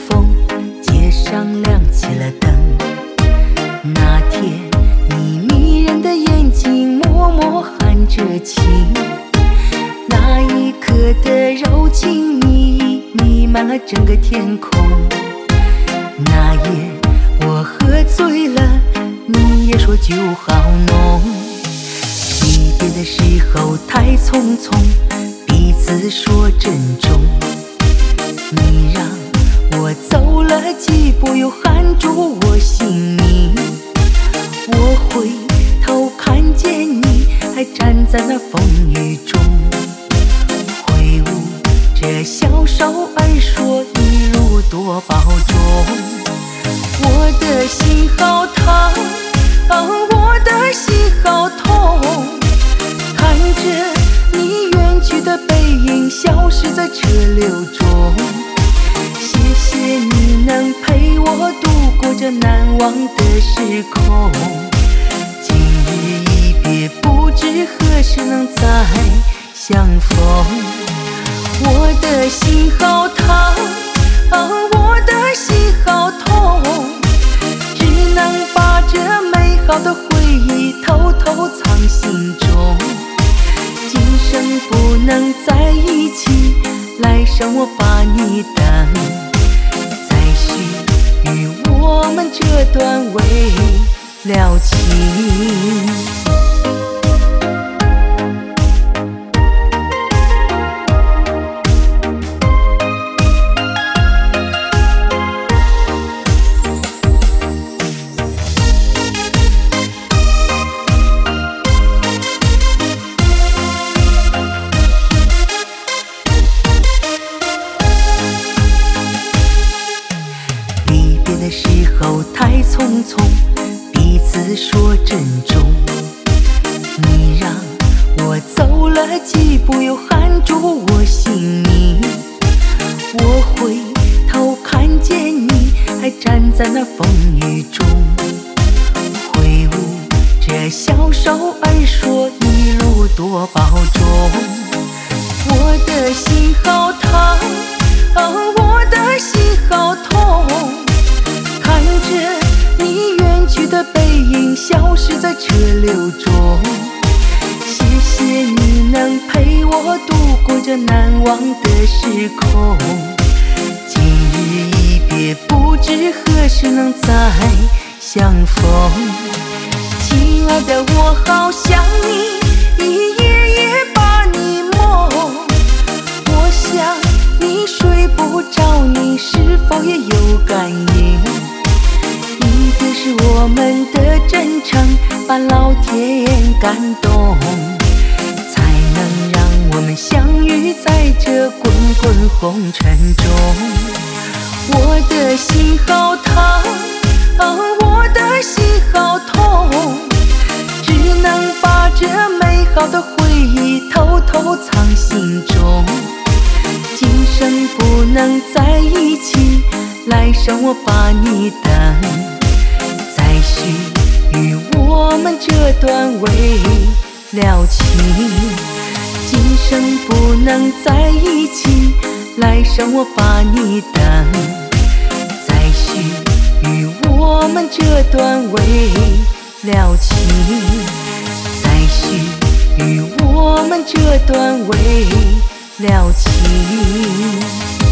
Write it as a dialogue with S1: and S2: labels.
S1: 风，街上亮起了灯。那天你迷人的眼睛默默含着情，那一刻的柔情蜜意弥漫了整个天空。那夜我喝醉了，你也说酒好浓。离别的时候太匆匆，彼此说珍重。你让我走了几步，又喊住我姓名。我回头看见你还站在那风雨中，挥舞着小手儿说一路多保重。我的心好疼，我的心好痛，看着你远去的背影消失在车流中。谢谢你能陪我度过这难忘的时空，今日一别不知何时能再相逢。我的心好疼，我的心好痛，只能把这美好的回忆偷偷藏心中。今生不能在一起，来生我把你等，再续与我们这段未了情。的时候太匆匆，彼此说珍重。你让我走了几步，又喊住我姓名。我回头看见你还站在那风雨中，挥舞着小手儿说一路多保重。我的心好疼，我的心好痛，看着你远去的背影消失在车流中。谢谢你能陪我度过这难忘的时空，今日一别不知何时能再相逢。亲爱的，我好想你，一夜夜把你梦。我想你睡不着，你是否也有感应？是我们的真诚把老天感动，才能让我们相遇在这滚滚红尘中。我的心好疼，我的心好痛，只能把这美好的回忆偷偷藏心中。今生不能在一起，来生我把你等，再续与我们这段未了情。今生不能在一起，来生我把你等，再续与我们这段未了情。再续与我们这段未了情。